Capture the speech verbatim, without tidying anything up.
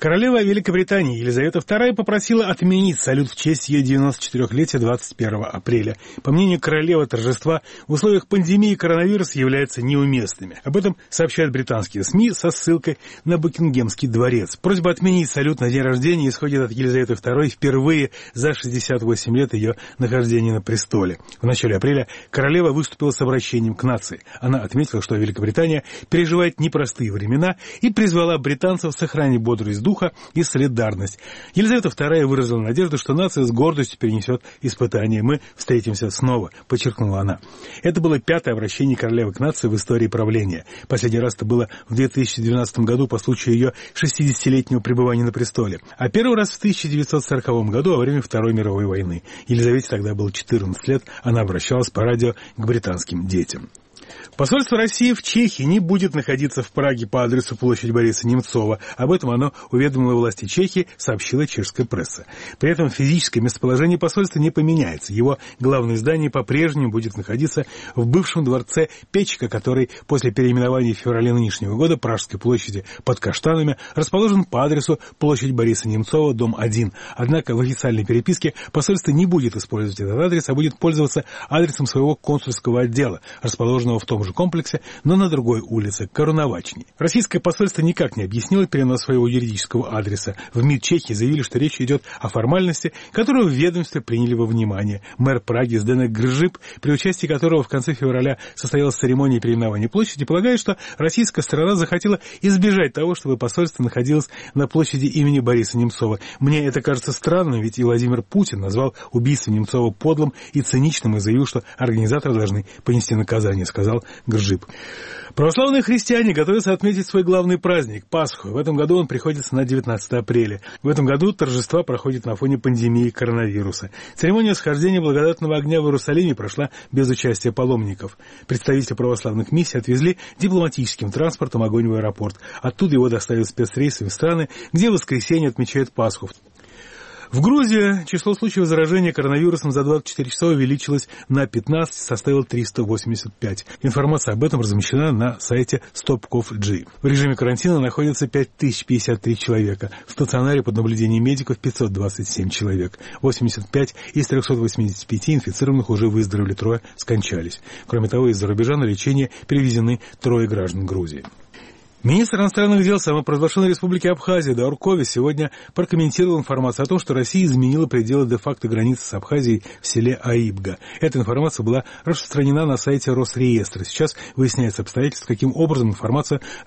Королева Великобритании Елизавета вторая попросила отменить салют в честь ее девяносто-четырехлетия двадцать первого апреля. По мнению королевы, торжества в условиях пандемии коронавируса являются неуместными. Об этом сообщают британские СМИ со ссылкой на Букингемский дворец. Просьба отменить салют на день рождения исходит от Елизаветы второй впервые за шестьдесят восемь лет ее нахождения на престоле. В начале апреля королева выступила с обращением к нации. Она отметила, что Великобритания переживает непростые времена и призвала британцев сохранить бодрость духа и солидарность. Елизавета вторая выразила надежду, что нация с гордостью перенесет испытания. «Мы встретимся снова», — подчеркнула она. Это было пятое обращение королевы к нации в истории правления. Последний раз это было в две тысячи двенадцатом году по случаю ее шестидесятилетнего пребывания на престоле. А первый раз в тысяча девятьсот сороковом году во время Второй мировой войны. Елизавете тогда было четырнадцать лет. Она обращалась по радио к британским детям. Посольство России в Чехии не будет находиться в Праге по адресу площадь Бориса Немцова. Об этом оно уведомило власти Чехии, сообщила чешская пресса. При этом физическое местоположение посольства не поменяется. Его главное здание по-прежнему будет находиться в бывшем дворце Печка, который после переименования в феврале нынешнего года Пражской площади под Каштанами расположен по адресу площадь Бориса Немцова, дом один. Однако в официальной переписке посольство не будет использовать этот адрес, а будет пользоваться адресом своего консульского отдела, расположенного в том же комплексе, но на другой улице, Коруновачни. Российское посольство никак не объяснило перенос своего юридического адреса. В МИД Чехии заявили, что речь идет о формальности, которую в ведомстве приняли во внимание. Мэр Праги Зdenек Гржип, при участии которого в конце февраля состоялась церемония переименования площади, полагает, что российская сторона захотела избежать того, чтобы посольство находилось на площади имени Бориса Немцова. Мне это кажется странным, ведь и Владимир Путин назвал убийство Немцова подлым и циничным и заявил, что организаторы должны понести наказание, сказал Гржип. Православные христиане готовятся отметить свой главный праздник – Пасху. В этом году он приходится на девятнадцатое апреля. В этом году торжества проходят на фоне пандемии коронавируса. Церемония схождения благодатного огня в Иерусалиме прошла без участия паломников. Представители православных миссий отвезли дипломатическим транспортом огонь в аэропорт. Оттуда его доставят спецрейсами в страны, где в воскресенье отмечают Пасху. В Грузии число случаев заражения коронавирусом за двадцать четыре часа увеличилось на пятнадцать, составило триста восемьдесят пять. Информация об этом размещена на сайте StopCoV.G. В режиме карантина находится пять тысяч пятьдесят три человека. В стационаре под наблюдением медиков пятьсот двадцать семь человек. восемьдесят пять из трехсот восьмидесяти пяти инфицированных уже выздоровели, трое скончались. Кроме того, из-за рубежа на лечение перевезены трое граждан Грузии. Министр иностранных дел самопровозглашенной республики Абхазия Даур Ковис сегодня прокомментировал информацию о том, что Россия изменила пределы де-факто границы с Абхазией в селе Аибга. Эта информация была распространена на сайте Росреестра. Сейчас выясняется обстоятельства, каким образом информация